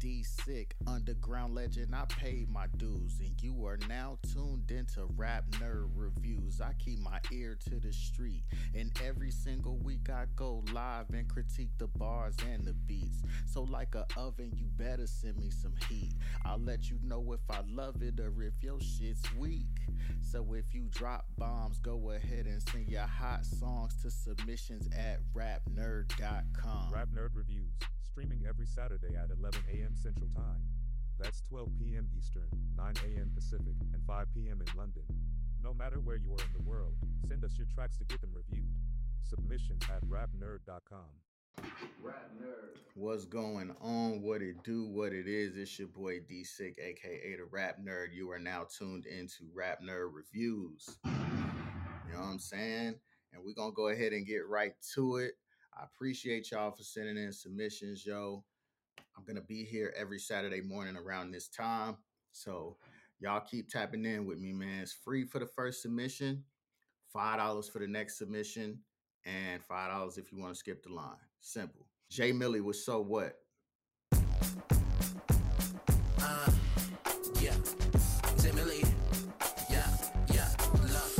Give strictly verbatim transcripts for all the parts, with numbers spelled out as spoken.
D Sick, underground legend. I paid my dues, and you are now tuned into Rap Nerd Reviews. I keep my ear to the street, and every single week I go live and critique the bars and the beats. So, like a oven, you better send me some heat. I'll let you know if I love it or if your shit's weak. So, if you drop bombs, go ahead and send your hot songs to submissions at rap nerd dot com. Rap Nerd Reviews, streaming every Saturday at eleven a.m. Central Time. That's twelve p.m. Eastern, nine a.m. Pacific, and five p.m. in London. No matter where you are in the world, send us your tracks to get them reviewed. Submissions at rap nerd dot com. Rap Nerd. What's going on? What it do? What it is? It's your boy D Sick, aka the Rap Nerd. You are now tuned into Rap Nerd Reviews. You know what I'm saying? And we're gonna go ahead and get right to it. I appreciate y'all for sending in submissions, yo. I'm gonna be here every Saturday morning around this time. So y'all keep tapping in with me, man. It's free for the first submission, five dollars for the next submission, and five dollars if you want to skip the line. Simple. Jay Millie was So What? Uh, yeah. Jay Millie. Yeah, yeah, look.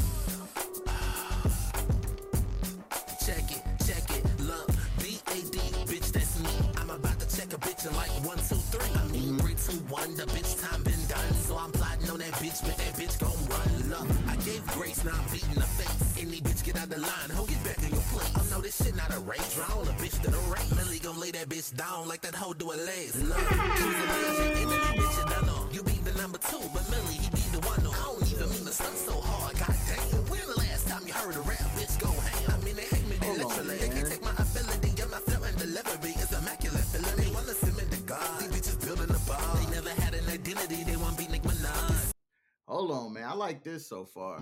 Check it, check it, look. B A D, bitch, that's me. I'm about to check a bitch in like one, two, three. I mean, three, two, one, the bitch time been done. So I'm plotting on that bitch, but that bitch gon' run. Look, I gave grace, now I'm beating the face. Any bitch get out the line, ho, get back in your place. Oh no, this shit not a race. Draw a bitch to the race. Millie gon' lay that bitch down like that hoe do a lace. Look, who's the legend? Enemy bitch, you done know. You be the number two, but Millie, he be the one. No, I don't even mean the stunt so hard. God damn, when the last time you heard a rap bitch go ham? I mean, they hate me, they literally. They can't take my ability, get my flow and delivery. It's immaculate feeling. They wanna send me to God. These bitches building a bar. They never had an identity. They want to be Nick Minaj. Hold on, man. I like this so far.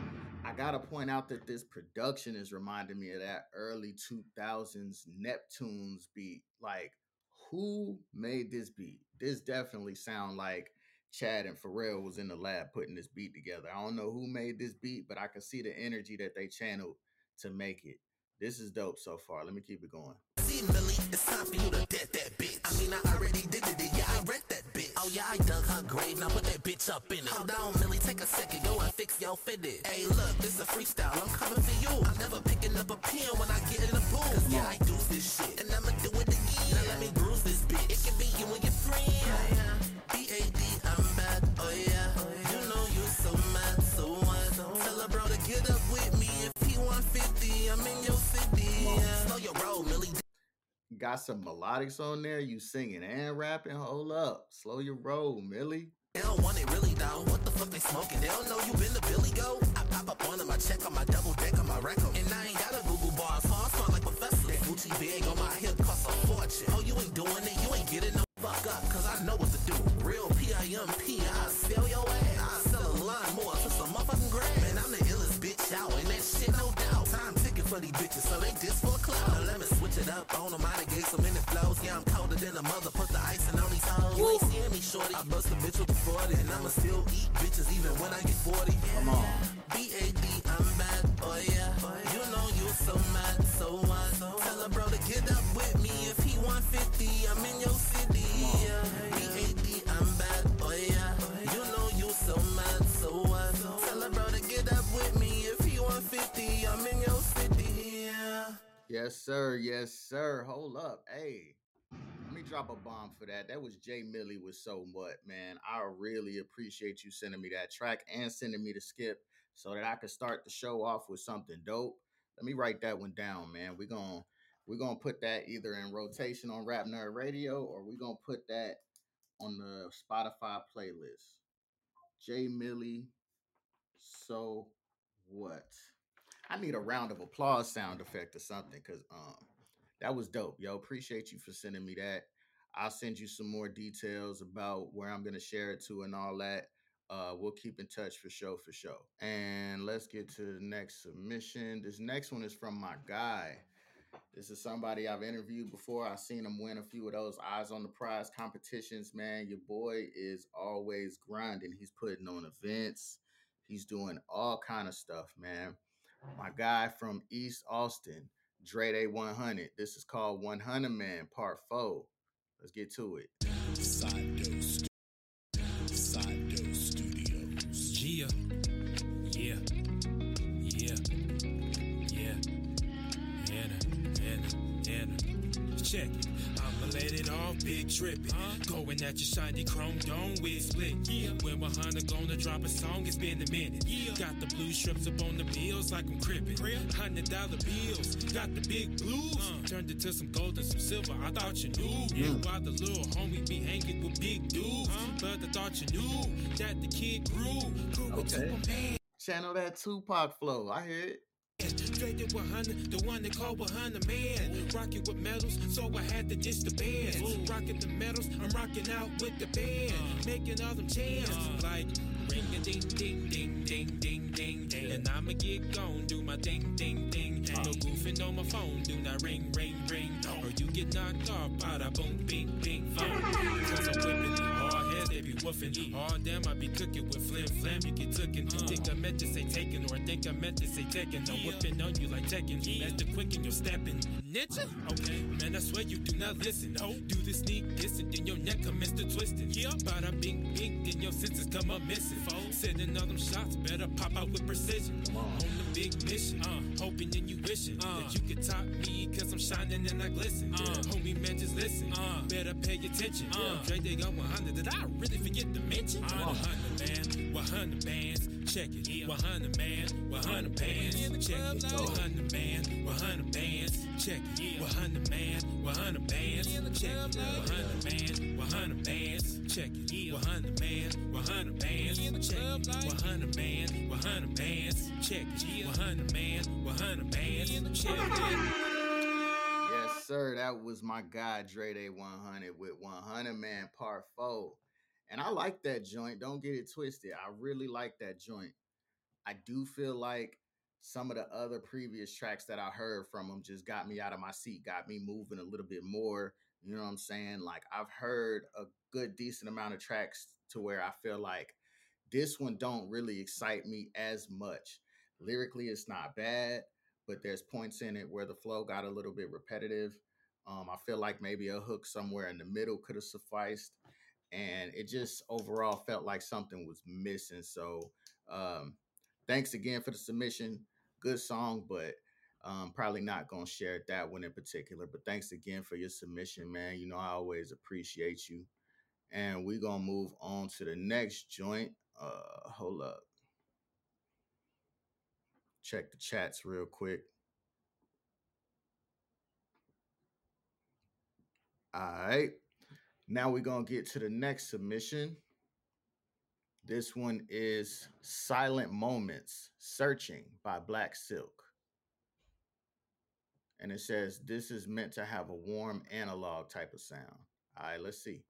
I gotta point out that this production is reminding me of that early two thousands Neptunes beat. Like, who made this beat? This definitely sound like Chad and Pharrell was in the lab putting this beat together. I don't know who made this beat, but I can see the energy that they channeled to make it. This is dope so far. Let me keep it going. See, Millie, it's time for you to dead that bitch. I mean, I already did it. Yeah, I read that bitch. Oh, yeah, I dug her grave. Now put that bitch up in it. Hold on, Millie, take a second. Go and fix your fitted. Hey, look, this a freestyle. I'm coming for you. I'm never picking up a pen when I get in the booth. Cause, yeah, I do this shit. And I'ma do it again. Now let me bruise this bitch. It can be you and your friend. Yeah, yeah. B A D, I'm bad. Oh, yeah. Oh, yeah. You know you so mad. So what? Tell a bro to get up with me. If he one fifty, I'm in your city. Yeah. Slow your roll, Millie. Got some melodics on there. You singing and rapping. Hold up. Slow your roll, Millie. They don't want it really though. What the fuck they smoking? They don't know you been to Billy Go. I pop up on them, I check on my double deck on my record. And I ain't got a Google bar, so I sound like Professor. That Gucci bag on my hip costs a fortune. Oh, you ain't doing it, you ain't getting no fuck up. Cause I know what to do. Real P I M P, I sell your ass. I sell a line more to some motherfucking grass. Man, I'm the illest bitch out, and that shit no doubt. Time ticking for these bitches, so they just for a cloud. Now let me switch it up on them, I done gave so many flows. Yeah, I'm colder than a mother, put the icing on these hoes. You ain't seeing me, shorty. I bust a bitch with the forty, and I'ma still eat bitches even when I get forty. Come on. B A D, I'm bad, oh yeah. You know you so mad, so what? Tell a bro to get up with me if he one fifty, I'm in your city. Yeah. B A D, I'm bad, oh yeah. You know you so mad, so what? Tell a bro to get up with me if he one fifty, I'm in your city. Yeah. Yes, sir. Yes, sir. Hold up. Hey, let me drop a bomb for that. That was Jay Millie with So What, man. I really appreciate you sending me that track and sending me the skip so that I could start the show off with something dope. Let me write that one down, man. We're going we're gonna put that either in rotation on Rap Nerd Radio or we're going to put that on the Spotify playlist. Jay Millie, So What? I need a round of applause sound effect or something because um that was dope, yo. Appreciate you for sending me that. I'll send you some more details about where I'm gonna share it to and all that. Uh, we'll keep in touch for show for show. And let's get to the next submission. This next one is from my guy. This is somebody I've interviewed before. I've seen him win a few of those Eyes on the Prize competitions, man. Your boy is always grinding. He's putting on events. He's doing all kind of stuff, man. My guy from East Austin, Dre Day one hundred. This is called one hundred Man Part four. Let's get to it. Side Stu- Side Studios. Yeah, yeah, yeah, yeah, Anna, Anna, Anna. Check it. I'ma let it off, big trippin'. Huh? Going at your shiny chrome dome with split. Yeah. When we're Hunter gonna drop a song, it's been a minute. Yeah. Got the blue strips up on the bills like I'm crippin'. Hundred dollar bills, got the big blues. Uh. Turned it to some gold and some silver. I thought you knew. Yeah. Why the little homie be hanging with big dudes. Huh? But I thought you knew that the kid grew. Grew Okay. into a man. Channel that Tupac flow. I hear it. Straight to one hundred, the one they call one hundred man. Rocking with medals, so I had to ditch the band. Rocking the medals, I'm rocking out with the band. Making all them chants, like ring a ding ding ding ding ding ding ding. And I'ma get gone, do my ding ding ding. No goofing on my phone, do not ring ring ring. Or you get knocked off, bada boom bing bing phone. Cause I'm whipping, hard heads they be woofing. Hard damn, I be cooking with flim flam, you get tookin'. Think I meant to say taken, or I think I meant to say taken. I'm whipping on you like Tekken, that's the quick and you're stepping. Ninja? Okay, man, I swear you do not listen. No, do the sneak this and then your neck commence to twisting. Yeah, bada bing bing, then your senses come up missing. Sending all them shots, better pop out with precision. On the big mission, uh, hoping and you wishing uh, that you could top me, cause I'm shining and I glisten. Uh, Homie man, just listen, uh, better pay attention. Uh, Dre, they got one hundred, did I really forget to mention? Uh, one hundred man, one hundred bands, check it. Yeah. one hundred man, one hundred bands, check it. one hundred man, one hundred bands, check it. Yeah. one hundred man, one hundred bands, check it. one hundred man, one hundred bands, check it. Yeah. one hundred man, one hundred bands, check it. one hundred man, one hundred bands, check it. one hundred man, one hundred bands, check it. Yes, sir. That was my guy, Dre Day one hundred with one hundred Man Part four. And I like that joint. Don't get it twisted. I really like that joint. I do feel like some of the other previous tracks that I heard from him just got me out of my seat, got me moving a little bit more. You know what I'm saying? Like, I've heard a good, decent amount of tracks to where I feel like this one don't really excite me as much. Lyrically, it's not bad, but there's points in it where the flow got a little bit repetitive. Um, I feel like maybe a hook somewhere in the middle could have sufficed. And it just overall felt like something was missing. So um, thanks again for the submission. Good song, but um, probably not going to share that one in particular. But thanks again for your submission, man. You know, I always appreciate you. And we're going to move on to the next joint. Uh, hold up. Check the chats real quick. All right. Now we're going to get to the next submission. This one is Silent Moments, Searching by Black Silk. And it says, this is meant to have a warm analog type of sound. All right, let's see.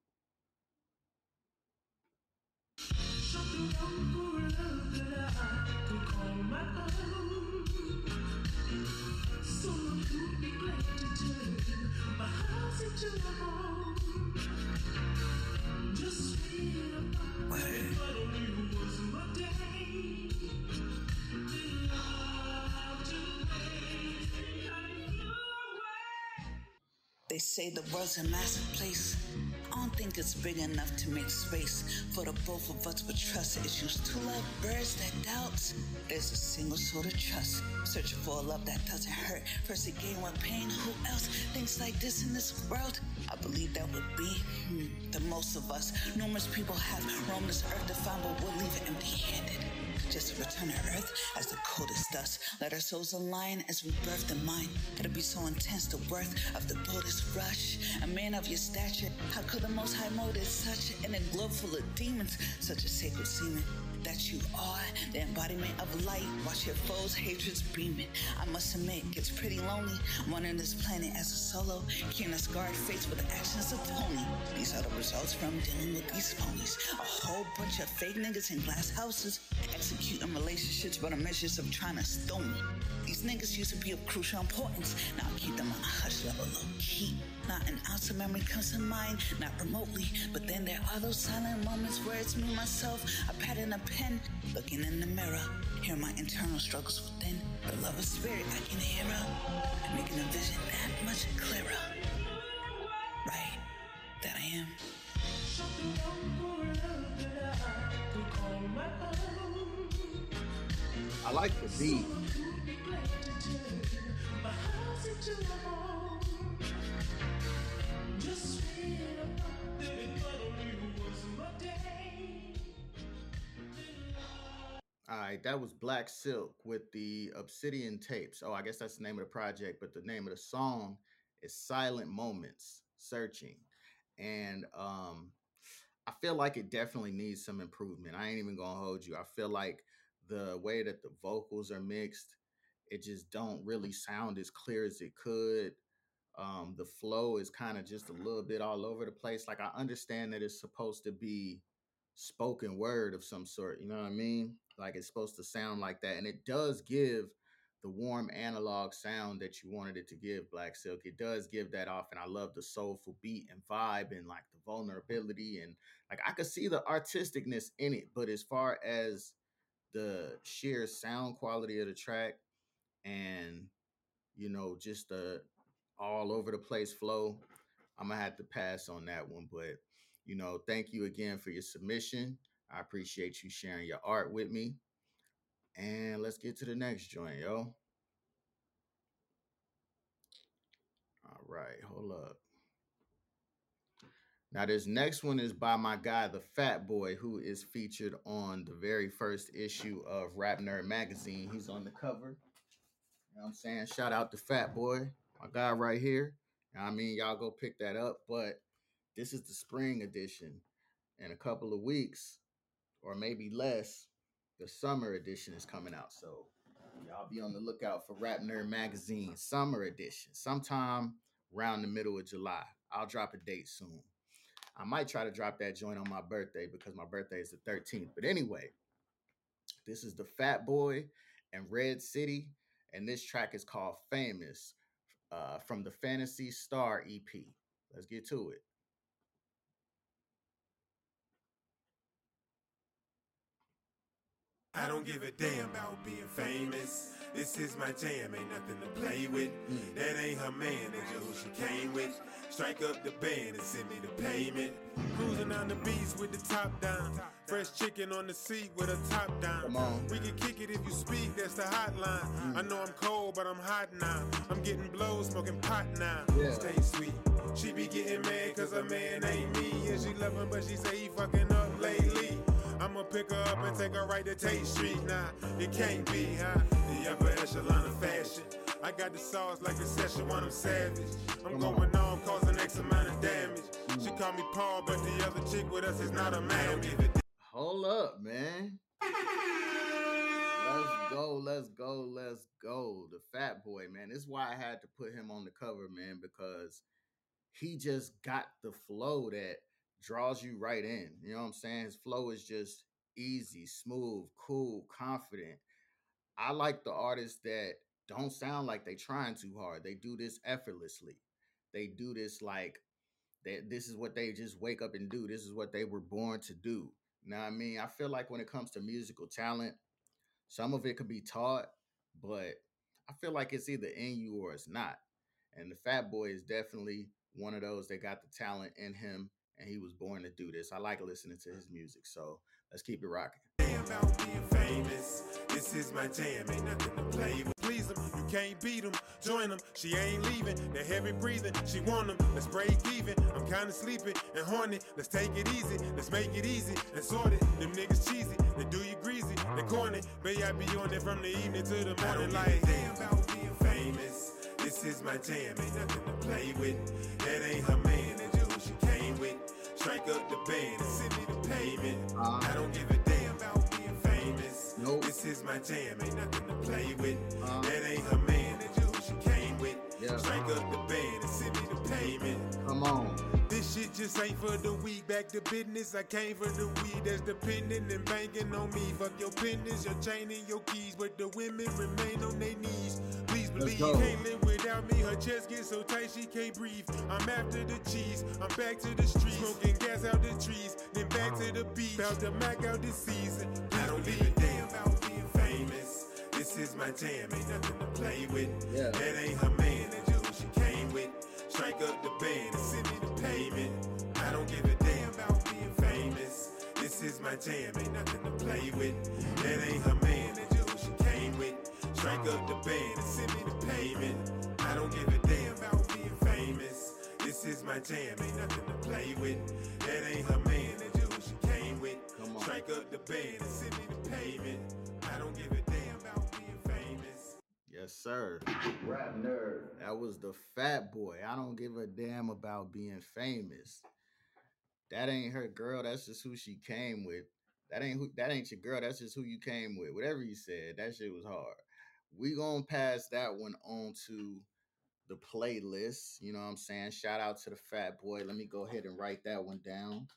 They say the world's a massive place. I don't think it's big enough to make space for the both of us with trust issues. Two love birds that doubts. There's a single sort of trust. Searching for a love that doesn't hurt. First again with pain. Who else thinks like this in this world? I believe that would be hmm, the most of us. Numerous people have roamed this earth to find, but we'll leave it empty-handed. Just to return to earth as the coldest dust. Let our souls align as we birth the mind. It'll be so intense, the worth of the boldest rush. A man of your stature, how could the Most High mold it such in a globe full of demons? Such a sacred semen that you are, the embodiment of light. Watch your foes' hatreds beaming. I must admit, it's pretty lonely. Running this planet as a solo, carrying a scarred face with the actions of Tony. These are the results from dealing with these ponies. A whole bunch of fake niggas in glass houses, executing relationships by the measures of trying to stone me. These niggas used to be of crucial importance. Now I keep them on a hush level, low key. Not an ounce of memory comes to mind, not remotely. But then there are those silent moments where it's me, myself, a pad and a pen, looking in the mirror, hear my internal struggles within. The love of spirit I can hear her, making the vision that much clearer. Right, that I am. I like the beat. All right, that was Black Silk with the Obsidian Tapes. Oh, I guess that's the name of the project, but the name of the song is Silent Moments Searching. And um I feel like it definitely needs some improvement. I ain't even gonna hold you. I feel like the way that the vocals are mixed, it just don't really sound as clear as it could. Um, the flow is kind of just a little bit all over the place. Like I understand that it's supposed to be spoken word of some sort, you know what I mean? Like it's supposed to sound like that. And it does give the warm analog sound that you wanted it to give, Black Silk. It does give that off. And I love the soulful beat and vibe and like the vulnerability. And like I could see the artisticness in it. But as far as the sheer sound quality of the track and, you know, just the all over the place flow, I'm gonna have to pass on that one. But you know, thank you again for your submission. I appreciate you sharing your art with me. And let's get to the next joint, yo. All right, hold up. Now, this next one is by my guy, the Fat Boy, who is featured on the very first issue of Rap Nerd Magazine. He's on the cover. You know what I'm saying? Shout out to Fat Boy, my guy right here. You know what I mean, y'all go pick that up. But this is the spring edition. In a couple of weeks, or maybe less, the summer edition is coming out. So y'all be on the lookout for Rap Nerd Magazine summer edition, sometime around the middle of July. I'll drop a date soon. I might try to drop that joint on my birthday because my birthday is the thirteenth. But anyway, this is the Fat Boy and Red City, and this track is called Famous uh, from the Fantasy Star E P. Let's get to it. I don't give a damn about being famous. This is my jam, ain't nothing to play with. Mm. That ain't her man, that's who she came with. Strike up the band and send me the payment. Cruising on the beach with the top down. Fresh chicken on the seat with a top down. Come on. We can kick it if you speak, that's the hotline. Mm. I know I'm cold, but I'm hot now. I'm getting blows, smoking pot now. Yeah. Stay sweet. She be getting mad cause her man ain't me. Yeah, she love him, but she say he fucking up lately. I'ma pick her up and take her right to Tate Street. Nah, it can't be, huh? The upper echelon of fashion. I got the sauce like a session when I'm savage. I'm going on, causing X amount of damage. She call me Paul, but the other chick with us is not a man. Hold up, man. Let's go, let's go, let's go. The Fat Boy, man. This is why I had to put him on the cover, man, because he just got the flow that draws you right in. You know what I'm saying? His flow is just easy, smooth, cool, confident. I like the artists that don't sound like they trying too hard. They do this effortlessly. They do this like they, this is what they just wake up and do. This is what they were born to do. You know what I mean? I feel like when it comes to musical talent, some of it could be taught, but I feel like it's either in you or it's not. And the Fat Boy is definitely one of those that got the talent in him, and he was born to do this. I like listening to his music, so let's keep it rocking. About being famous, this is my jam, ain't nothing to play with. Please them, you can't beat them, join them, she ain't leaving, they're heavy breathing, she want them, let's break even, I'm kinda sleepy and horny, let's take it easy, let's make it easy and sort it, them niggas cheesy, they do you greasy, they corny, baby I be on it from the evening to the morning like, damn about being famous, this is my jam, ain't nothing to play with, that ain't her man, that's who she came with, strike up the band and send me the payment, uh, I don't give a damn about being famous, nope. This is my jam, ain't nothing to play with, uh, that ain't her man, that's who she came with, yeah. Strike up the band and send me the payment, come on. This shit just ain't for the weed, back to business, I came for the weed that's dependent and banking on me, fuck your pendants, your chain and your keys, but the women remain on their knees, please believe, can't live without me, her chest gets so tight she can't breathe, I'm after the cheese, I'm back to the streets, smoking gas out the trees, then back to the beach, about to Mac out this season, I don't give a damn about being famous, this is my jam, ain't nothing to play with, yeah. That ain't her man, that's who she came with, strike up the band and send me the payment, I don't give a damn about being famous, this is my jam, ain't nothing to play with, that ain't her man, that's who she came Strike up the band and send me the payment. I don't give a damn about being famous. This is my jam, ain't nothing to play with. That ain't her man, that's just who she came with. Come on. Strike up the band and send me the payment. I don't give a damn about being famous. Yes, sir. Rap nerd. That was the Fat Boy. I don't give a damn about being famous. That ain't her girl. That's just who she came with. That ain't who. That ain't your girl. That's just who you came with. Whatever you said, that shit was hard. We gonna pass that one on to the playlist. You know what I'm saying? Shout out to the Fat Boy. Let me go ahead and write that one down.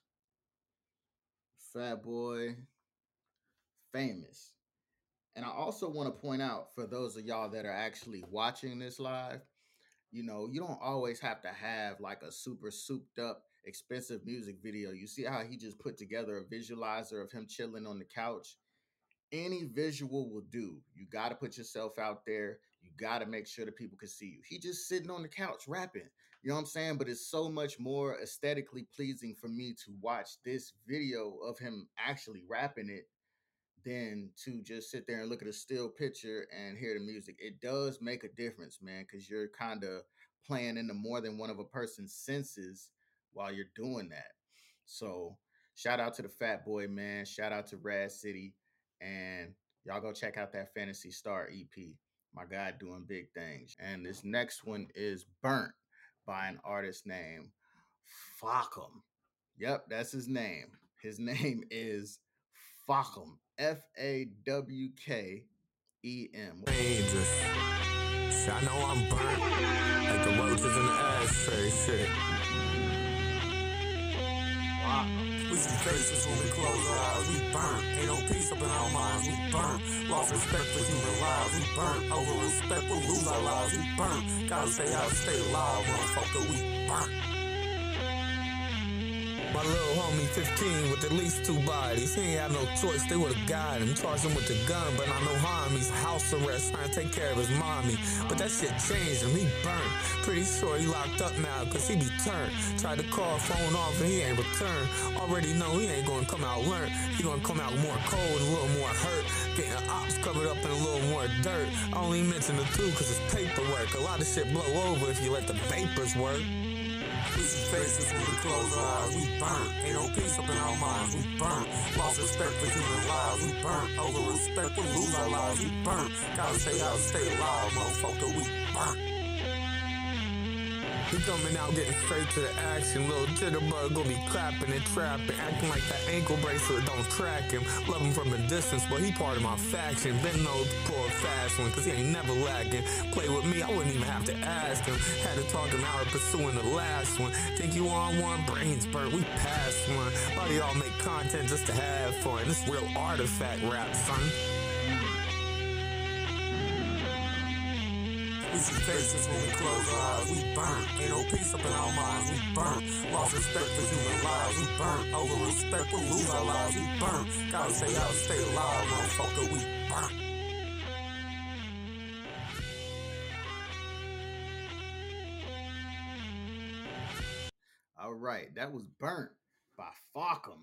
Fat Boy, famous. And I also want to point out for those of y'all that are actually watching this live, you know, you don't always have to have like a super souped up, expensive music video. You see how he just put together a visualizer of him chilling on the couch? Any visual will do. You got to put yourself out there. You got to make sure that people can see you. He just sitting on the couch rapping. You know what I'm saying? But it's so much more aesthetically pleasing for me to watch this video of him actually rapping it than to just sit there and look at a still picture and hear the music. It does make a difference, man, because you're kind of playing into more than one of a person's senses while you're doing that. So shout out to the Fat Boy, man. Shout out to Rad City. And y'all go check out that Fantasy Star E P. My guy doing big things. And this next one is Burnt by an artist named Fakum. Yep, that's his name. His name is Fakum. F A W K E M. Dangerous. Shit, I know I'm burnt. Like the roaches in the ashtray, shit. We see faces when we close our eyes, we burnt. Ain't no peace up in our minds, we burnt. Lost respect for human lives, we burnt. Over respect, we'll lose our lives, we burnt. Gotta stay out, stay alive, motherfucker, we burnt. My little homie, fifteen, with at least two bodies. He ain't have no choice, they would've got him. Charged him with the gun, but not no harm. He's house arrest, trying to take care of his mommy. But that shit changed him, he burnt. Pretty sure he locked up now, cause he be turned. Tried to call, phone off, and he ain't returned. Already know he ain't gonna come out learned. He gonna come out more cold and a little more hurt. Getting the ops covered up in a little more dirt. I only mention the two cause it's paperwork. A lot of shit blow over if you let the vapors work. We see faces when we close our eyes, we burnt. Ain't no peace up in our minds, we burnt. Lost respect for human lives, we burnt. Over respect, we'll lose our lives, we burnt. Gotta stay out, stay alive, motherfucker, we burnt. He coming out getting straight to the action. Little jitterbug gon' be clapping and trapping, acting like that ankle bracelet don't track him. Love him from a distance, but he part of my faction. Been no poor fast one, cause he ain't never lacking. Play with me, I wouldn't even have to ask him. Had to talk him out of pursuing the last one. Think you on one? Brains burnt, we passed one. Why do y'all make content just to have fun? This real artifact rap, son. We see faces when we close our eyes, we burnt. Ain't no peace up in our minds, we burnt. Lost respect for human lives, we burnt. Over respect, we'll lose our lives, we burnt. Gotta stay out, stay alive, motherfucker, we burnt. All right, that was Burnt by Fakum.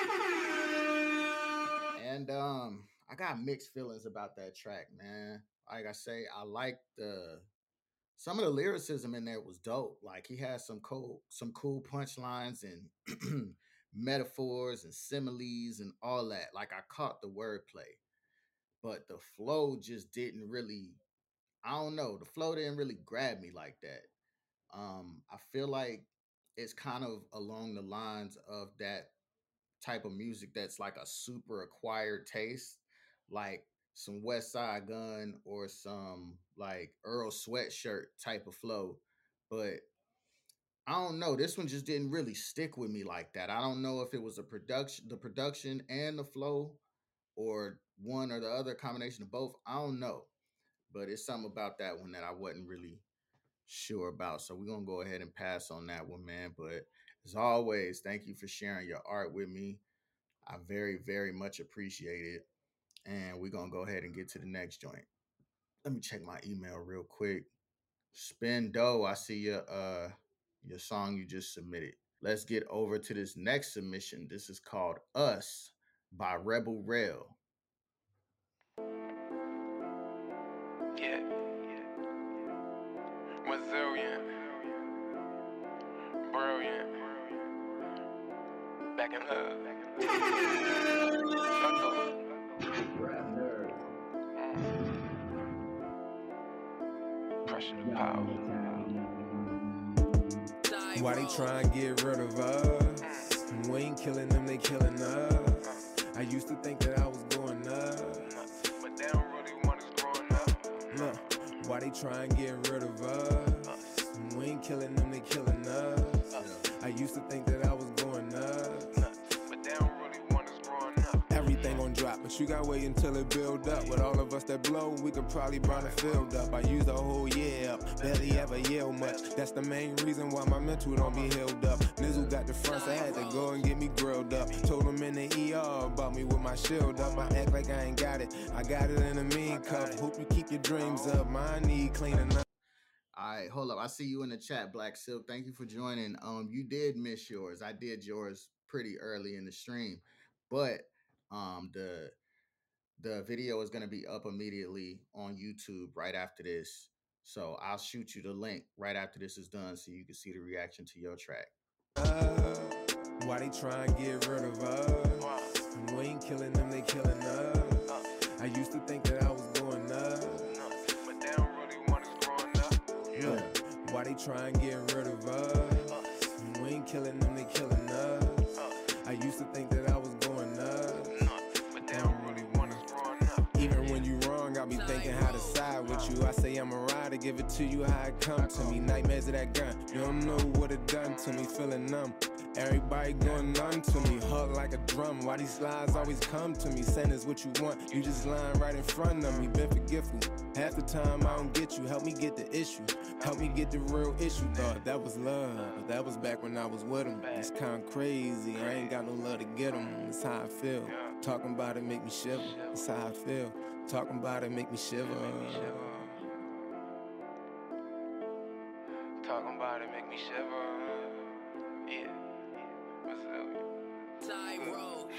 And um, I got mixed feelings about that track, man. Like I say, I like the some of the lyricism in there was dope. Like he had some cool, some cool punchlines and metaphors and similes and all that. Like I caught the wordplay, but the flow just didn't really. I don't know. The flow didn't really grab me like that. Um, I feel like it's kind of along the lines of that type of music that's like a super acquired taste, like some West Side Gun or some like Earl Sweatshirt type of flow. But I don't know. This one just didn't really stick with me like that. I don't know if it was a production, the production and the flow, or one or the other combination of both. I don't know. But it's something about that one that I wasn't really sure about. So we're going to go ahead and pass on that one, man. But as always, thank you for sharing your art with me. I very, very much appreciate it. And we're going to go ahead and get to the next joint. Let me check my email real quick. Spin Dough, I see your, uh, your song you just submitted. Let's get over to this next submission. This is called Us by Rebel Rail. Yeah. Resilient. Brilliant. Back in love. Pressure to power. Why they try and get rid of us? We ain't killing them, they killing us. I used to think that I was going up, but they don't really want us growing up. Look, why they try and get rid of us? We ain't killing them, they killing us. I used to think that I was going up, but they don't really want us growing up. Everything gon' drop, but you gotta wait until it build up. With all of us that blow, we could probably burn the field up. I used the whole year up, barely ever yell much. That's the main reason why my mental don't be held up. Nizzle got the fronts, I had to go and get me grilled up. Told him in the E R about me with my shield up. I act like I ain't got it, I got it in a mean cup. Hope you keep your dreams up, mine need cleaning up. All right, hold up. I see you in the chat, Black Silk. Thank you for joining. Um, you did miss yours. I did yours pretty early in the stream, but um, the the video is going to be up immediately on YouTube right after this. So I'll shoot you the link right after this is done, so you can see the reaction to your track. Uh, why they try and get rid of us? We ain't killing them, they killing us. I used to think that I was going up, but they don't really want us growing up. Yeah. Why they try and get rid of us? We ain't killing them, they killing us. I used to think that I was going up, but they don't really want us growing up. Even when you wrong, I be thinking how to side with you. I say I'm a rider, give it to you how it come to me. Nightmares of that gun, you don't know what it done to me. Feeling numb, everybody going numb to me. Hug like a drum, why these lies always come to me? Saying is what you want, you just lying right in front of me. Been forgetful, half the time I don't get you. Help me get the issue, help me get the real issue. Thought that was love, but that was back when I was with him. It's kinda crazy, I ain't got no love to get him. It's how I feel, talking about it make me shiver. It's how I feel, talking about it make me shiver. Talking about it make me shiver. Yeah. Resilient.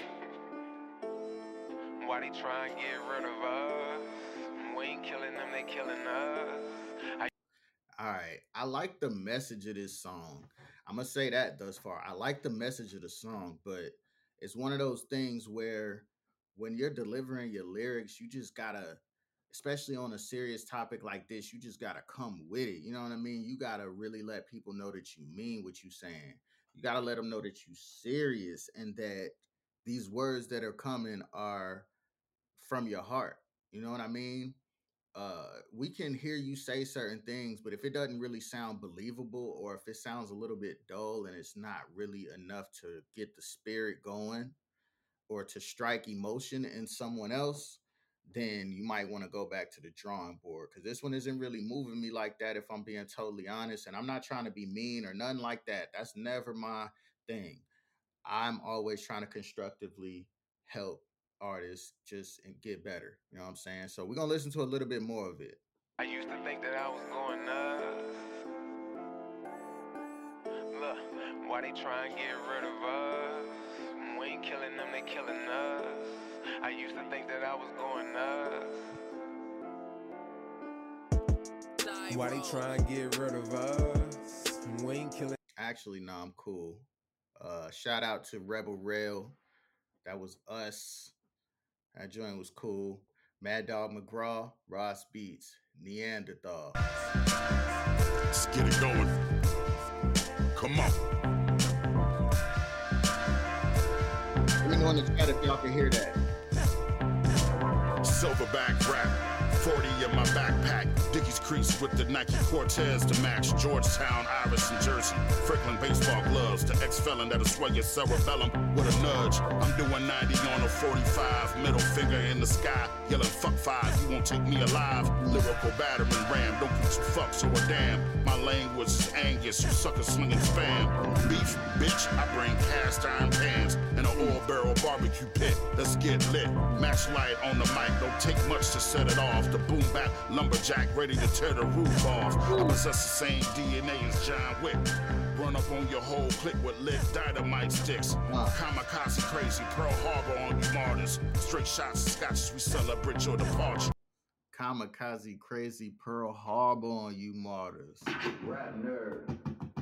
Why they try and get rid of us? We ain't killing them, they killing us. I All right. I like the message of this song. I'm going to say that thus far. I like the message of the song, but it's one of those things where when you're delivering your lyrics, you just got to, especially on a serious topic like this, you just got to come with it. You know what I mean? You got to really let people know that you mean what you're saying. You got to let them know that you're serious and that these words that are coming are from your heart. You know what I mean? Uh, we can hear you say certain things, but if it doesn't really sound believable, or if it sounds a little bit dull and it's not really enough to get the spirit going or to strike emotion in someone else, then you might want to go back to the drawing board, because this one isn't really moving me like that, if I'm being totally honest. And I'm not trying to be mean or nothing like that. That's never my thing. I'm always trying to constructively help artists just and get better. You know what I'm saying? So we're going to listen to a little bit more of it. I used to think that I was going nuts. Look, why they try and get rid of us? We ain't killing them, they killing us. I used to think that I was going nuts. Why they try and get rid of us? We ain't killing. Actually, no, I'm cool. Uh, shout out to Rebel Rail. That was us. That joint was cool. Mad Dog McGraw, Ross Beats, Neanderthal. Let's get it going. Come on. Let me know in the chat if y'all can hear that. Silverback rap, forty in my backpack. Dickies crease with the Nike Cortez to match. Georgetown, Iris, and Jersey. Franklin baseball gloves. The ex-felon that'll sway your cerebellum with a nudge. I'm doing ninety on a forty-five. Middle finger in the sky. Yelling fuck five, you won't take me alive. Lyrical battering ram. Don't put you fucks or a damn. My language is Angus. You sucker slinging spam. Beef, bitch, I bring cast iron pans and an oil barrel barbecue pit. Let's get lit. Match light on the mic. Don't take much to set it off. The boom bap lumberjack ready to tear the roof off. I possess the same D N A as John Wick. Run up on your whole clique with lit dynamite sticks. Kamikaze crazy, Pearl Harbor on you martyrs. Straight shots, scotches, we celebrate your departure. Kamikaze Crazy Pearl Harbor on you martyrs. Rap nerd.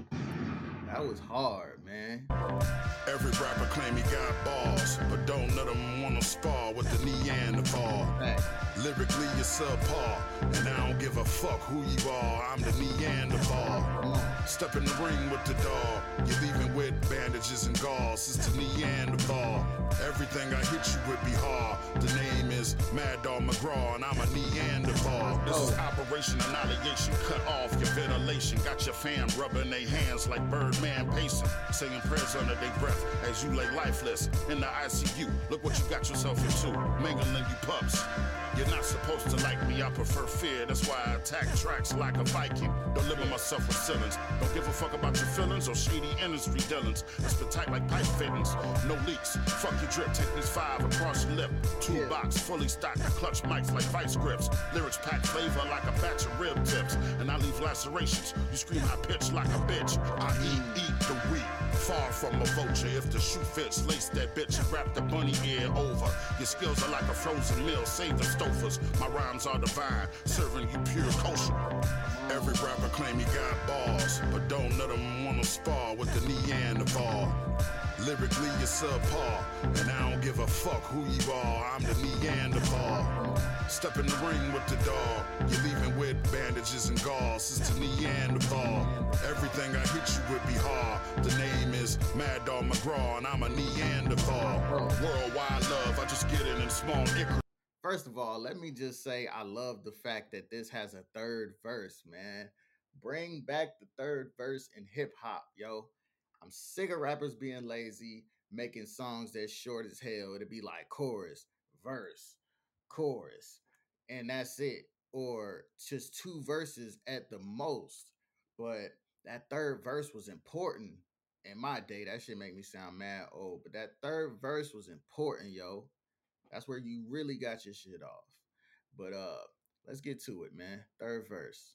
That was hard, man. Every rapper claim he got balls, but don't let them wanna spar with the Neanderthal. Hey. Lyrically, you're subpar, and I don't give a fuck who you are. I'm the Neanderthal. Step in the ring with the dog. You're leaving with bandages and gauze. It's the Neanderthal. Everything I hit you with be hard. The name is Mad Dog McGraw, and I'm a Neanderthal. This is Operation Annihilation. Cut off your ventilation. Got your fam rubbing their hands like Birdman pacing, saying prayers under their breath as you lay lifeless in the I C U. Look what you got yourself into, mingling you pups. You're not supposed to like me, I prefer fear. That's why I attack tracks like a Viking. Don't limit myself with ceilings. Don't give a fuck about your feelings or shady industry dealings. I spit tight like pipe fittings, no leaks. Fuck your drip, take these five across your lip. Toolbox fully stocked, I clutch mics like vice grips. Lyrics pack flavor like a batch of rib tips. And I leave lacerations, you scream high pitch like a bitch. I eat, eat the weak. Far from a vulture, if the shoe fits, lace that bitch and wrap the bunny ear over. Your skills are like a frozen meal, save the stofers. My rhymes are divine, serving you pure kosher. Every rapper claim he got balls, but don't let them wanna spar with the Neanderthal. Lyrically, you're subpar, and I don't give a fuck who you are. I'm the Neanderthal. Step in the ring with the dog. You're leaving with bandages and gauze. It's the Neanderthal. Everything I hit you with be hard. The name is Mad Dog McGraw, and I'm a Neanderthal. Worldwide love, I just get it in small increments. First of all, let me just say I love the fact that this has a third verse, man. Bring back the third verse in hip hop, yo. I'm sick of rappers being lazy, making songs that's short as hell. It'd be like chorus, verse, chorus, and that's it. Or just two verses at the most. But that third verse was important in my day. That shit make me sound mad old. But that third verse was important, yo. That's where you really got your shit off. But uh, let's get to it, man. Third verse.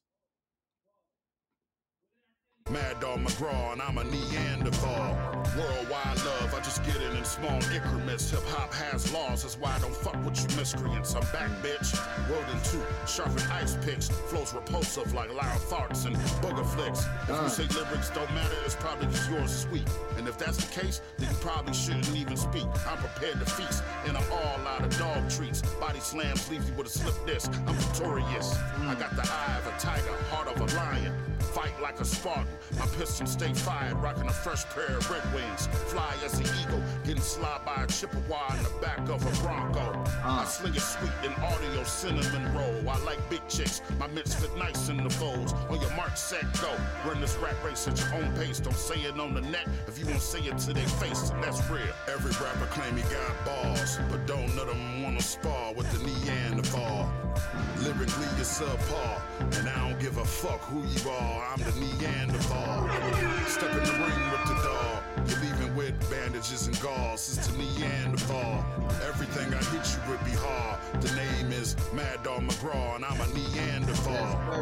Mad Dog McGraw, and I'm a Neanderthal. Worldwide love, I just get it in small increments. Hip hop has laws, that's why I don't fuck with you miscreants. I'm back, bitch. Word in two, sharpen ice picks. Flows repulsive like loud farts and booger flicks. If uh. you say lyrics don't matter, it's probably because yours is sweet. And if that's the case, then you probably shouldn't even speak. I'm prepared to feast, and I'm all out of dog treats. Body slams leave you with a slip disc. I'm victorious. Mm. I got the eye of a tiger, heart of a lion. Fight like a Spartan. My pistons stay fired, rocking a fresh pair of Red Wings. Fly as an eagle, getting slid by a Chippewa in the back of a Bronco. Uh. I sling it sweet in audio cinnamon roll. I like big chicks, my mitts fit nice in the folds. On your mark, set, go. Run this rap race at your own pace. Don't say it on the net if you won't say it to their face, and that's real. Every rapper claim he got balls, but don't let them wanna spar with the Neanderthal. Lyrically, you're subpar, and I don't give a fuck who you are. I'm the Neanderthal. Step in the ring with the dog. You're leaving with bandages and gauze. It's the Neanderthal. Everything I hit you with be hard. The name is Mad Dog McGraw, and I'm a Neanderthal.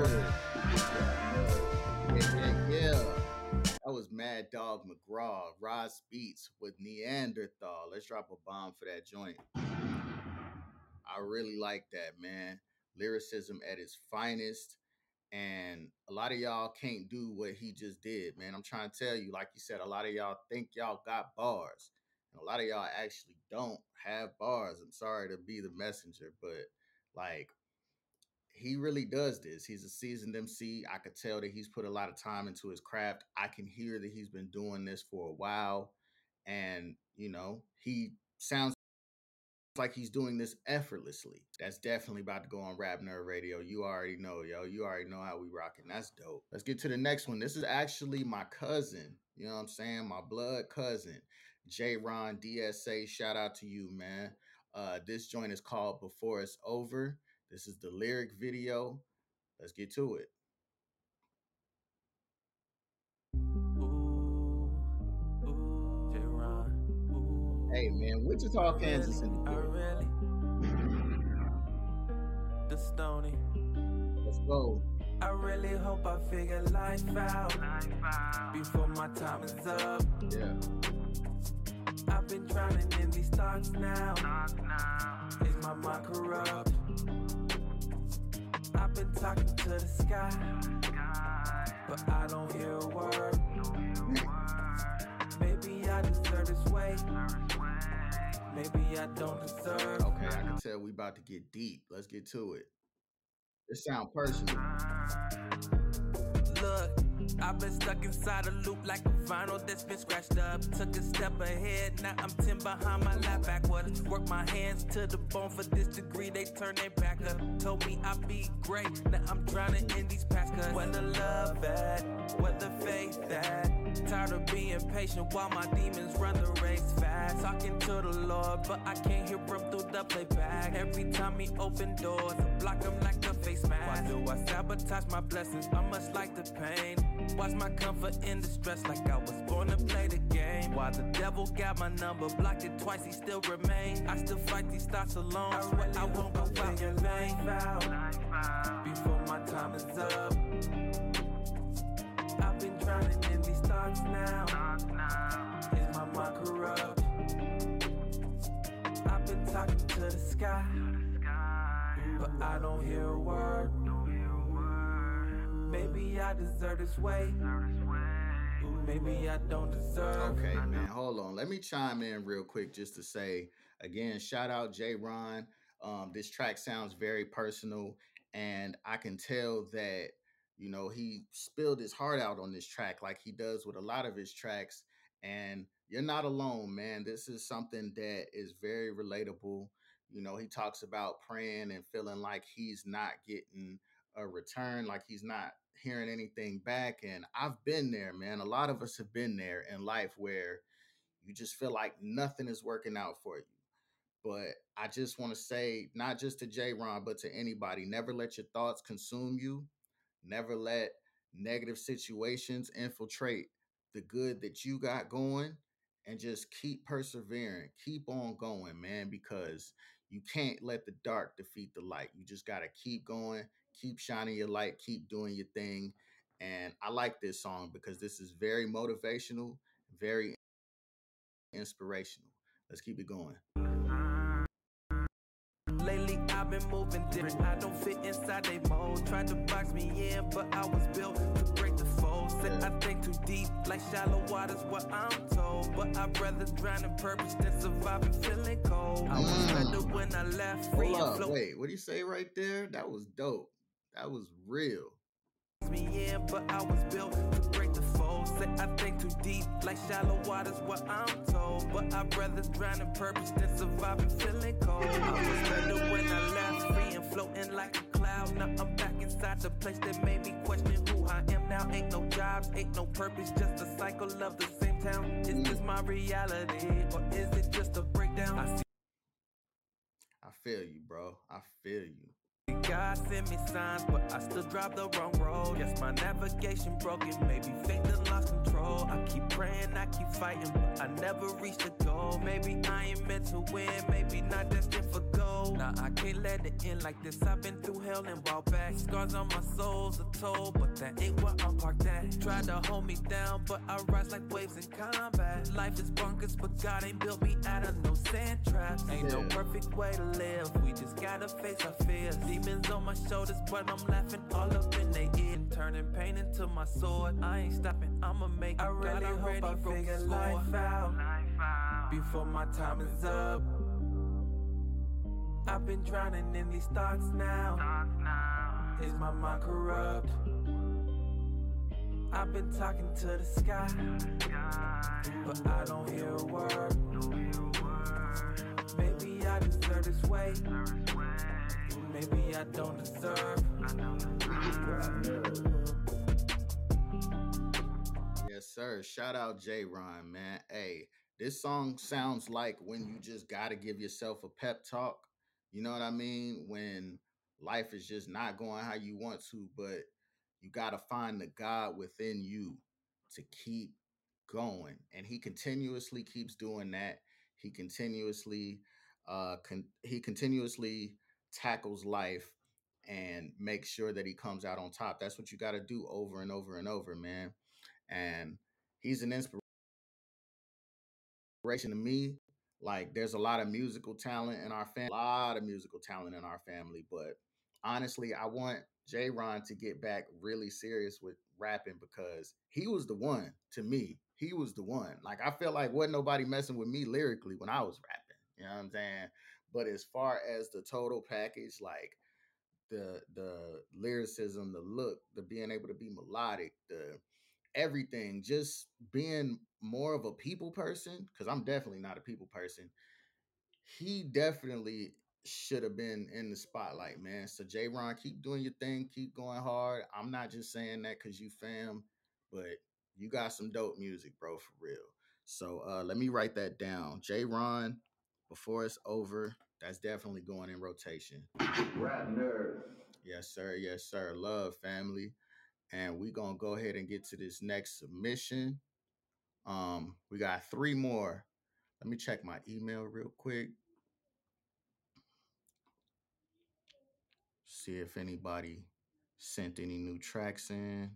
Yeah, yeah, yeah. That was Mad Dog McGraw, Roz Beats with Neanderthal. Let's drop a bomb for that joint. I really like that, man. Lyricism at its finest. And a lot of y'all can't do what he just did, man. I'm trying to tell you, like you said, a lot of y'all think y'all got bars. And a lot of y'all actually don't have bars. I'm sorry to be the messenger, but like, he really does this. He's a seasoned M C. I could tell that he's put a lot of time into his craft. I can hear that he's been doing this for a while. And, you know, he sounds like he's doing this effortlessly. That's definitely about to go on Rap Nerd Radio. You already know, yo. You already know how we rocking. That's dope. Let's get to the next one. This is actually my cousin. You know what I'm saying? My blood cousin. J-Ron D S A. Shout out to you, man. Uh, this joint is called Before It's Over. This is the lyric video. Let's get to it. Hey man, Wichita, Kansas in the really, the Stony. Let's go. I really hope I figure life out, life out before my time is up. Yeah. I've been drowning in these thoughts now. now. Is my mind corrupt? talking to the sky, but I don't hear a word. Maybe I deserve this way. Maybe I don't deserve. Okay, I can tell we about to get deep. Let's get to it. It sounds personal. Look, I've been stuck inside a loop like a vinyl that's been scratched up. Took a step ahead, now I'm ten behind my lap backward. Work my hands to the bone for this degree, they turn their back up. Told me I'd be great, now I'm drowning in these past cuts. Where the love at, where the faith at? Tired of being patient while my demons run the race fast. Talking to the Lord, but I can't hear him through the playback. Every time he open doors, I block him like a face mask. Why do I sabotage my blessings? I must like the pain. Watch my comfort in distress like I was born to play the game. While the devil got my number, blocked it twice, he still remains. I still fight these thoughts alone, I swear I won't go out in vain. Before my time is up, I've been drowning in these thoughts now. Is my mind corrupt? I've been talking to the sky, but I don't hear a word. Maybe I deserve this way. Maybe I don't deserve. Okay, man, hold on. Let me chime in real quick just to say, again, shout out J. Ron. Um, this track sounds very personal, and I can tell that, you know, he spilled his heart out on this track like he does with a lot of his tracks. And you're not alone, man. This is something that is very relatable. You know, he talks about praying and feeling like he's not getting a return, like he's not hearing anything back. And I've been there, man. A lot of us have been there in life where you just feel like nothing is working out for you. But I just want to say, not just to J. Ron, but to anybody, never let your thoughts consume you. Never let negative situations infiltrate the good that you got going, and just keep persevering. Keep on going, man, because you can't let the dark defeat the light. You just got to keep going, keep shining your light, keep doing your thing. And I like this song because this is very motivational, very inspirational. Let's keep it going. Lately I've been moving different. I don't fit inside they mold. Tried to box me in, but I was built to break the fold. Said I think too deep, like shallow water's what I'm told. But I'd rather drown in purpose than survive and feeling cold. I was better when I left free Hold and up, float. wait, what do you say right there? That was dope. That was real. Me in, but I was built to break the fold. Said I think too deep, like shallow water's what I'm told. But I'd rather drown in purpose than survive and feeling cold. I was better when I left, free and floating like a cloud. Now I'm back inside the place that made me question who I am now. Ain't no jobs, ain't no purpose, just a cycle of the same town. Is this my reality, or is it just a breakdown? I see I feel you, bro. I feel you. God sent me signs, but I still drive the wrong road. Guess my navigation broken, maybe faith done lost control. I keep praying, I keep fighting, but I never reach the goal. Maybe I ain't meant to win, maybe not destined for gold. Nah, I can't let it end like this. I've been through hell and brought back. Scars on my soul's a toll, but that ain't where I'm parked at. Tried to hold me down, but I rise like waves in combat. Life is bonkers, but God ain't built me out of no sand traps. Ain't no perfect way to live, we just gotta face our fears. Demons on my shoulders, but I'm laughing all up in they ear. Turning pain into my sword. I ain't stopping, I'ma make it. I really God, hope ready, I figure life out before my time is up. I've been drowning in these thoughts now. Is my mind corrupt? I've been talking to the sky, but I don't hear a word. Maybe I deserve this way. Maybe I don't deserve. Yes, sir. Shout out J. Ron, man. Hey, this song sounds like when you just gotta give yourself a pep talk. You know what I mean? When life is just not going how you want to, but you gotta find the God within you to keep going. And he continuously keeps doing that. He continuously, uh, con- he continuously tackles life and makes sure that he comes out on top. That's what you got to do over and over and over, man. And he's an inspiration to me. Like, there's a lot of musical talent in our family, a lot of musical talent in our family. But honestly, I want J-Ron to get back really serious with rapping because he was the one to me. He was the one. Like I felt like wasn't nobody messing with me lyrically when I was rapping. You know what I'm saying? But as far as the total package, like the the lyricism, the look, the being able to be melodic, the everything, just being more of a people person, because I'm definitely not a people person. He definitely should have been in the spotlight, man. So J Ron, keep doing your thing, keep going hard. I'm not just saying that because you fam, but you got some dope music, bro, for real. So uh let me write that down. J Ron, before it's over, that's definitely going in rotation. Rap nerd. Yes, sir. Yes, sir. Love family. And we gonna go ahead and get to this next submission. Um, we got three more. Let me check my email real quick. See if anybody sent any new tracks in.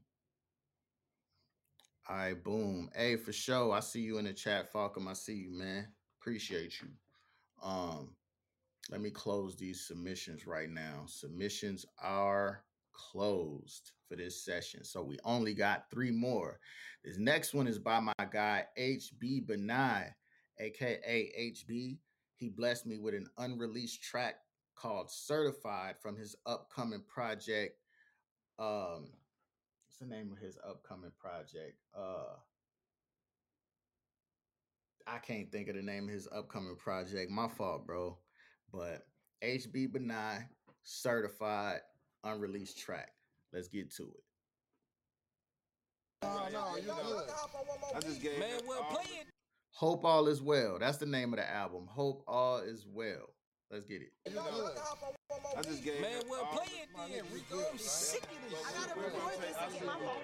All right, boom. Hey, for sure. I see you in the chat, Falcom. I see you, man. Appreciate you. Um, let me close these submissions right now. Submissions are closed for this session. So we only got three more. This next one is by my guy H B Benai, aka H B. He blessed me with an unreleased track called Certified from his upcoming project. Um, what's the name of his upcoming project? Uh I can't think of the name of his upcoming project. My fault, bro. But H B Benai, Certified, unreleased track. Let's get to it. No, no, you're good. I just gave Man, well, play it. Hope All Is Well. That's the name of the album. Hope All Is Well. Let's get it. You're good. I just gave Man, well, play it then, Rico. I'm sick of this. I gotta record this. This is my phone.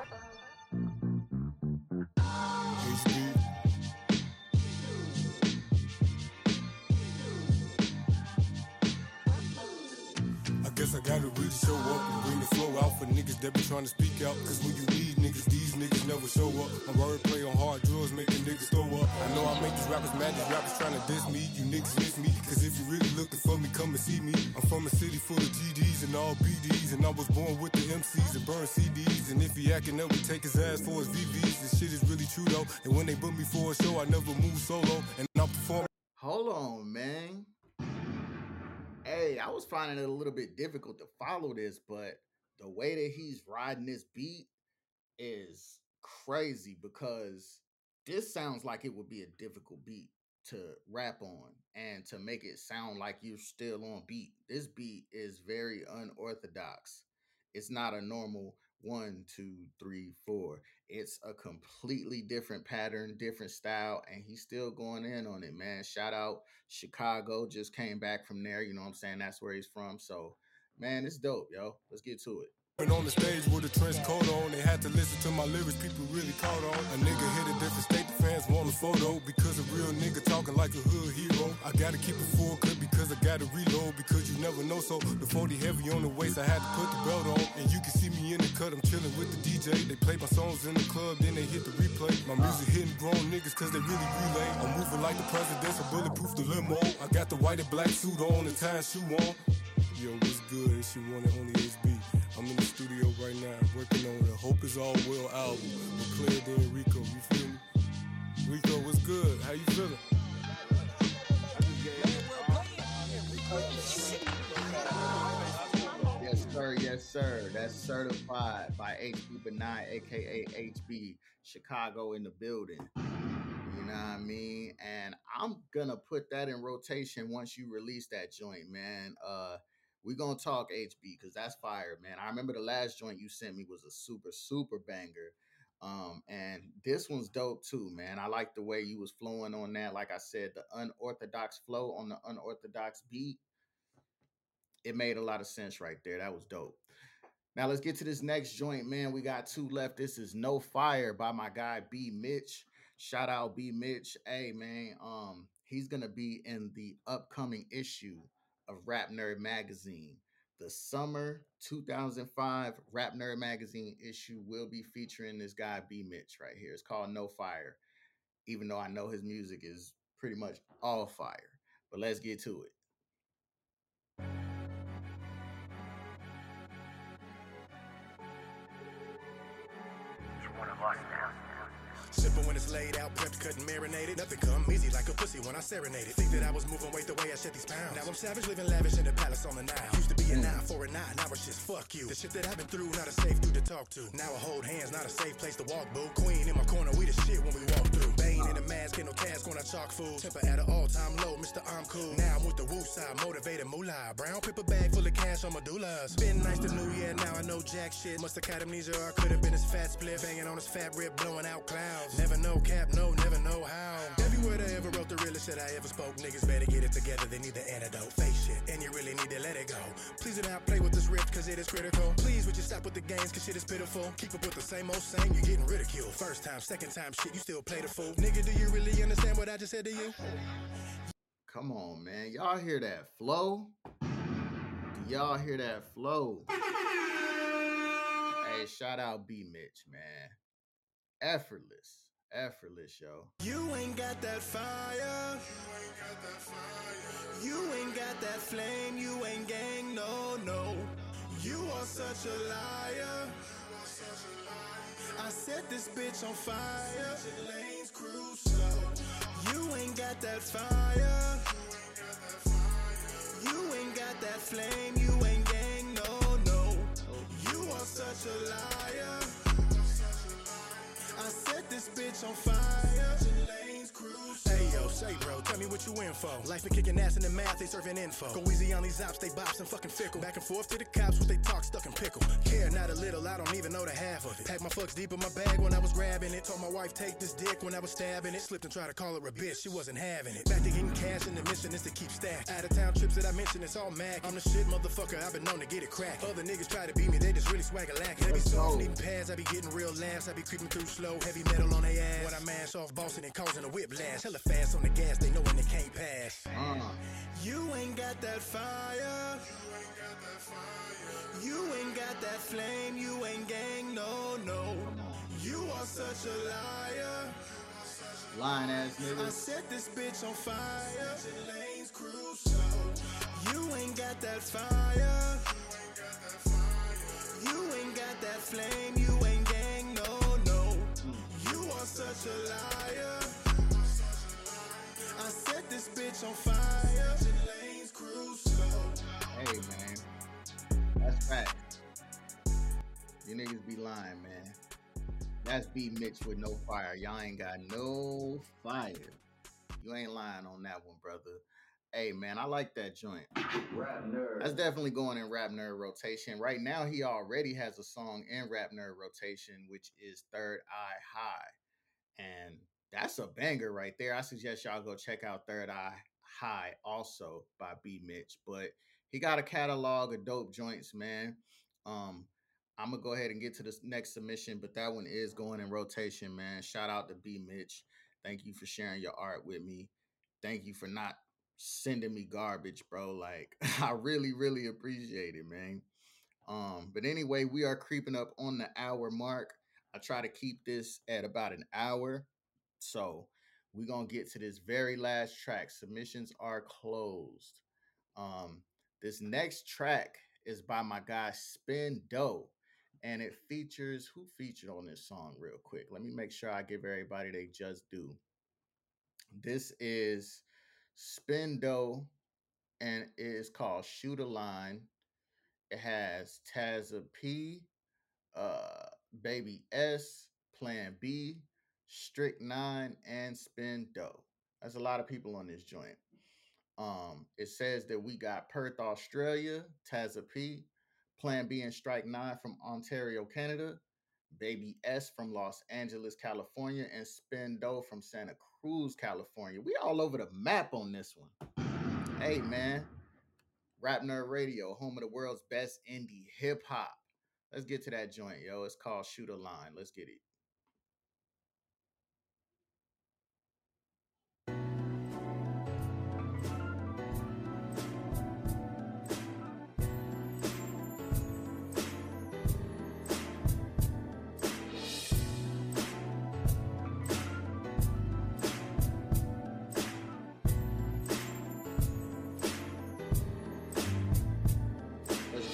I guess I gotta really show up and bring the flow out for niggas that be trying to speak out. Cause when you need niggas, these niggas never show up. My wordplay on hard drugs making niggas throw up. I know I make these rappers mad, these rappers trying to diss me. You niggas miss me, cause if you really looking for me, come and see me. I'm from a city full of G Ds and all B Ds. And I was born with the M Cs and burn C Ds. And if he acting up, we take his ass for his V Vs. This shit is really true though. And when they book me for a show, I never move solo. And I'm performing. Hold on, man. Hey, I was finding it a little bit difficult to follow this, but the way that he's riding this beat is crazy because this sounds like it would be a difficult beat to rap on and to make it sound like you're still on beat. This beat is very unorthodox. It's not a normal one, two, three, four. It's a completely different pattern, different style, and he's still going in on it, man. Shout out Chicago, just came back from there. You know what I'm saying? That's where he's from. So, man, it's dope, yo. Let's get to it. On the stage with a trench coat on, they had to listen to my lyrics, people really caught on. A nigga hit a different state, the fans want a photo, because a real nigga talking like a hood hero. I gotta keep it full clip because I gotta reload, because you never know, so the forty heavy on the waist, I had to put the belt on. And you can see me in the cut, I'm chilling with the D J. They play my songs in the club, then they hit the replay. My music hitting grown niggas cause they really relay. I'm moving like the president, so bulletproof the limo. I got the white and black suit on, the tie shoe on. Yo, what's good? It's your one and only H B. I'm in the studio right now working on the Hope Is All Well album with Player Dan Rico. You feel me? Rico, what's good? How you feeling? Yes, sir. Yes, sir. That's Certified by H B Benai, aka H B, Chicago in the building. You know what I mean? And I'm gonna put that in rotation once you release that joint, man. Uh We're going to talk H B because that's fire, man. I remember the last joint you sent me was a super, super banger. Um, and this one's dope too, man. I like the way you was flowing on that. Like I said, the unorthodox flow on the unorthodox beat. It made a lot of sense right there. That was dope. Now let's get to this next joint, man. We got two left. This is No Fire by my guy B Mitch. Shout out B Mitch. Hey, man, um, he's going to be in the upcoming issue of Rap Nerd Magazine. The summer two thousand five Rap Nerd Magazine issue will be featuring this guy B Mitch right here. It's called No Fire, even though I know his music is pretty much all fire. But let's get to it. Simple when it's laid out, prepped, cut and marinated. Nothing come easy like a pussy when I serenade it. Think that I was moving weight the way I shed these pounds. Now I'm savage, living lavish in the palace on the Nile. Used to be a nine for a nine, now it's just fuck you. The shit that I've been through, not a safe dude to talk to. Now I hold hands, not a safe place to walk, boo. Queen in my corner, we the shit when we walk through. Bane in the mask, ain't no task on our chalk food. Temper at an all-time low, Mister I'm cool. Now I'm with the woo side, motivated moolah. Brown paper bag full of cash on medullas. Been nice to New Year, now I know jack shit. Musta got amnesia or I could have been his fat split. Banging on his fat rib, blowing out clouds. Never know cap, no, never know how. Every word I ever wrote, the realest shit I ever spoke. Niggas better get it together, they need the antidote. Face shit, and you really need to let it go. Please do not play with this rift, cause it is critical. Please would you stop with the games, cause shit is pitiful. Keep up with the same old same, you're getting ridiculed. First time, second time, shit, you still play the fool. Nigga, do you really understand what I just said to you? Come on, man. Y'all hear that flow? Do y'all hear that flow? Hey, shout out B Mitch, man. Effortless. Effortless, yo. You ain't got that fire. You ain't got that fire. You ain't got that flame. You ain't gang, no, no. You are such a liar. I set this bitch on fire. Lanes cruise slow. You ain't got that fire. You ain't got that flame. You ain't gang, no, no. You are such a liar. I set this bitch on fire. Lanes cruise. Hey yo, say bro, tell me what you in for. Life been kicking ass in the math, they serving info. Go easy on these ops, they bops and fucking fickle. Back and forth to the cops with they talk stuck in pickle. Care not a little, I don't even know the half of it. Packed my fucks deep in my bag when I was grabbing it. Told my wife take this dick when I was stabbing it. Slipped and tried to call her a bitch, she wasn't having it. Back to getting cash and the mission is to keep stacked. Out of town trips that I mentioned, it's all Mac. I'm the shit motherfucker, I've been known to get it cracked. Other niggas try to beat me, they just really swagger lacking. They be soft, needing pads, I be getting real laughs. I be creeping through slow, heavy metal on they ass. When I mash off bossing and causing a whiplash. Hella fast on the gas, they know when they can't pass. Uh. You ain't got that fire. You ain't got that flame. You ain't gang, no, no. You are such a liar. Lying ass nigga. I set this bitch on fire. Lanes cruise slow. You ain't got that fire. You ain't got that flame. You ain't gang, no, no. You are such a liar. I set this bitch on fire. Lanes cruise slow. Hey man, that's fact. You niggas be lying, man. That's B Mitch with no fire. Y'all ain't got no fire. You ain't lying on that one, brother. Hey man, I like that joint. Rap Nerd. That's definitely going in Rap Nerd rotation. Right now, he already has a song in Rap Nerd rotation, which is Third Eye High. And that's a banger right there. I suggest y'all go check out Third Eye High also by B Mitch. But he got a catalog of dope joints, man. Um, I'm going to go ahead and get to this next submission, but that one is going in rotation, man. Shout out to B Mitch. Thank you for sharing your art with me. Thank you for not sending me garbage, bro. Like, I really, really appreciate it, man. Um, but anyway, we are creeping up on the hour mark. I try to keep this at about an hour. So we're going to get to this very last track. Submissions are closed. Um, this next track is by my guy Spin Dough. And it features, who featured on this song real quick? Let me make sure I give everybody they just do. This is Spin Dough, and it is called Shoot a Line. It has Tazza P, uh, Baby S, Plan B, Strict Nine, and Spin Dough. That's a lot of people on this joint. Um, it says that we got Perth, Australia, Tazza P, Plan B and Strike Nine from Ontario, Canada, Baby S from Los Angeles, California, and Spin Dough from Santa Cruz, California. We all over the map on this one. Hey, man. Rap Nerd Radio, home of the world's best indie hip hop. Let's get to that joint, yo. It's called Shoot a Line. Let's get it.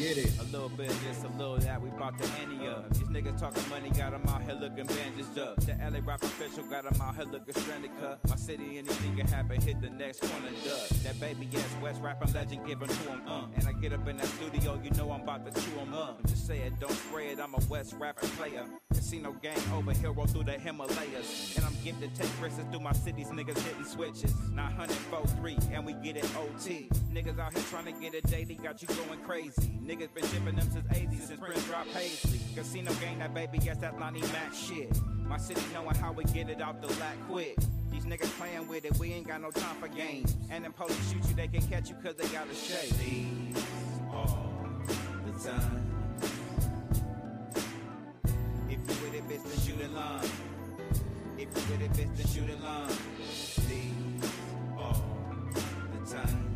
get it. A little bit of this, a little of that, we bought the ante up. These niggas talking money, got them out here looking bandaged up. The L A rap official got them out here looking stranded cut. My city, anything can happen, hit the next corner duck. That baby ass West rapping legend, giving to him, uh. And I get up in that studio, you know I'm about to chew him up. Just say it, don't spray it, I'm a West rapping player. Casino gang over, hero through the Himalayas. And I'm gifted, take risks through my cities, niggas hitting switches. nine hundred four three, and we get it O T. Niggas out here trying to get it daily, got you going crazy. Niggas been shipping them since eighty, since Prince dropped Paisley. Casino gang, that baby, yes, that Lonnie Mac shit. My city knowing how we get it off the lack quick. These niggas playing with it, we ain't got no time for games. And them police shoot you, they can catch you cause they got a shade. These all the time. If you with it, bitch, then shoot a line. If you with it, bitch, then shoot a line. These all the time.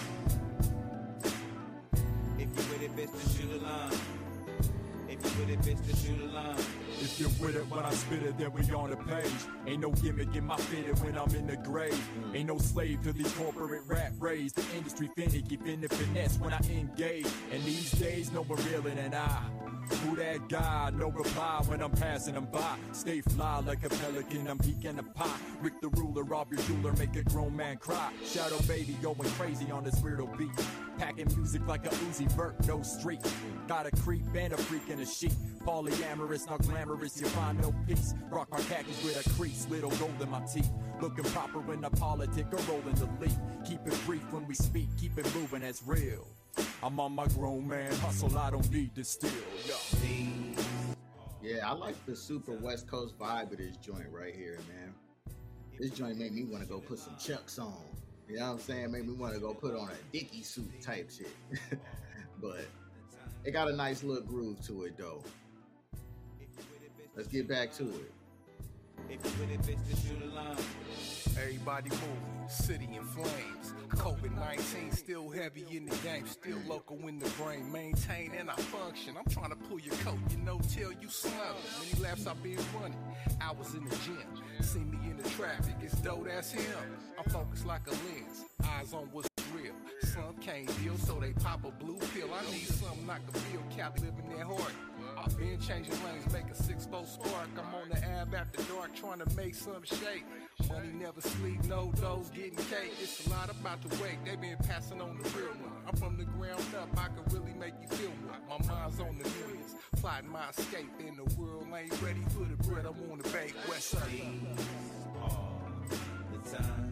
If you with it, bitch, then shoot a line. If you with it, bitch, then shoot a line. If you're with it when I spit it, then we on the page. Ain't no gimmick in my fitted when I'm in the grave. Ain't no slave to these corporate rap rays. The industry finicky, finna finesse when I engage. And these days, no one realer than I. Who that guy? No reply when I'm passing them by. Stay fly like a pelican, I'm peeking the pie. Rick the ruler, rob your jeweler, make a grown man cry. Shadow baby going crazy on this weirdo beat. Packing music like a Uzi Vert, no street. Got a creep and a freak in a sheet. Polyamorous, not glamorous, you find no peace. Rock my khakis with a crease, little gold in my teeth. Looking proper in the politic or rolling the leaf. Keep it brief when we speak, keep it moving, that's real. I'm on my grown man hustle, I don't need to steal. Yeah, I like the super West Coast vibe of this joint right here, man. This joint made me want to go put some Chucks on. You know what I'm saying? Made me want to go put on a Dickie suit type shit. But it got a nice little groove to it, though. Let's get back to it. If you with it, bitch, then shoot a line. Everybody moving, city in flames. COVID nineteen still heavy in the game, still local in the brain. Maintain and I function. I'm trying to pull your coat, you know, till you slow. Many laps I've been running, I was in the gym. See me in the traffic, it's dope, that's him. I'm focused like a lens, eyes on what's real. Some can't deal, so they pop a blue pill. I need something I can feel, Cap living that hard. I've been changing lanes, make a six-four spark. I'm on the ab after dark, trying to make some shake. Money never sleep, no dose, getting cake. It's a lot about the weight, they been passing on the real one. I'm from the ground up, I can really make you feel one. My mind's on the millions, plotting my escape. And the world ain't ready for the bread, I'm on the bake. West Side. All the time.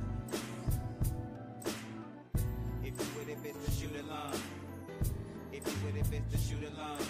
If you with it, bitch, then shoot a line. If you with it, bitch, then shoot a line.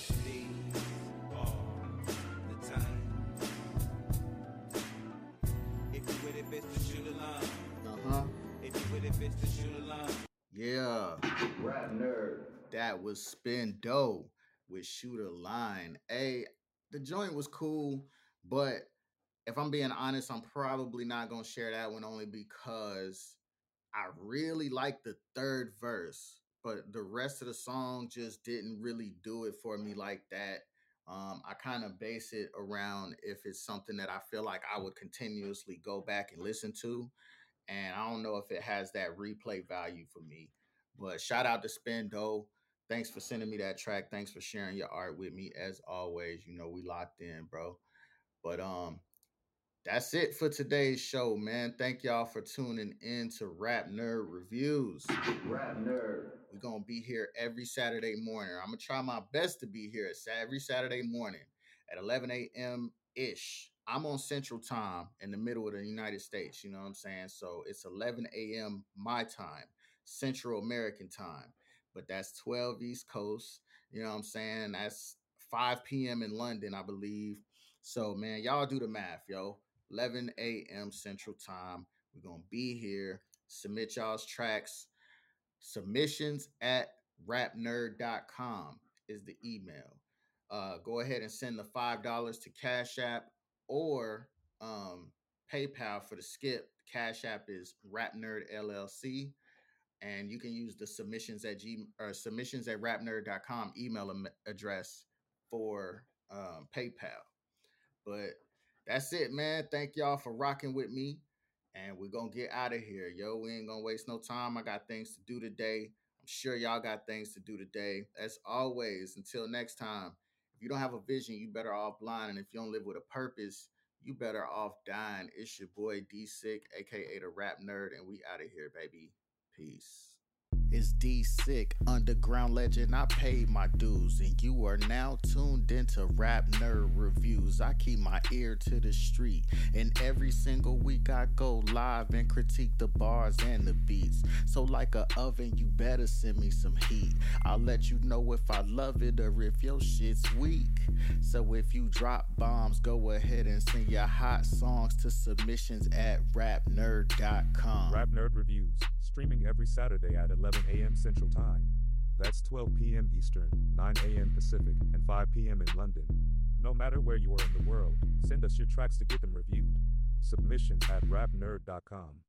Uh-huh. If you with it, bitch, then shoot a line. Yeah. Rap nerd. That was Spin Dough with Shoot a Line. Hey, the joint was cool, but if I'm being honest, I'm probably not going to share that one only because I really like the third verse, but the rest of the song just didn't really do it for me like that. Um, I kind of base it around if it's something that I feel like I would continuously go back and listen to. And I don't know if it has that replay value for me. But shout out to Spin Dough. Thanks for sending me that track. Thanks for sharing your art with me. As always, you know, we locked in, bro. But um, that's it for today's show, man. Thank y'all for tuning in to Rap Nerd Reviews. Rap Nerd. We're going to be here every Saturday morning. I'm going to try my best to be here every Saturday morning at eleven a.m.-ish. I'm on Central Time in the middle of the United States, you know what I'm saying? So it's eleven a.m. my time, Central American time. But that's twelve East Coast, you know what I'm saying? That's five p.m. in London, I believe. So, man, y'all do the math, yo. eleven a.m. Central Time. We're going to be here. Submit y'all's tracks. Submissions at rap nerd dot com is the email. Uh, go ahead and send the five dollars to Cash App or um, PayPal for the skip. Cash App is Rap Nerd L L C. And you can use the submissions at G or submissions at rap nerd dot com email address for um, PayPal. But that's it, man. Thank y'all for rocking with me. And we're going to get out of here, yo. We ain't going to waste no time. I got things to do today. I'm sure y'all got things to do today. As always, until next time, if you don't have a vision, you better off blind. And if you don't live with a purpose, you better off dying. It's your boy D-Sick, a k a the Rap Nerd, and we out of here, baby. Peace. It's D-Sick, underground legend. I paid my dues, and you are now tuned into Rap Nerd Reviews. I keep my ear to the street, and every single week I go live and critique the bars and the beats. So like a oven, you better send me some heat. I'll let you know if I love it or if your shit's weak. So if you drop bombs, go ahead and send your hot songs to submissions at rap nerd dot com. Rap Nerd Reviews, streaming every Saturday at eleven a.m. Central Time. That's twelve p.m. Eastern, nine a.m. Pacific, and five p.m. in London. No matter where you are in the world, send us your tracks to get them reviewed. Submissions at rap nerd dot com.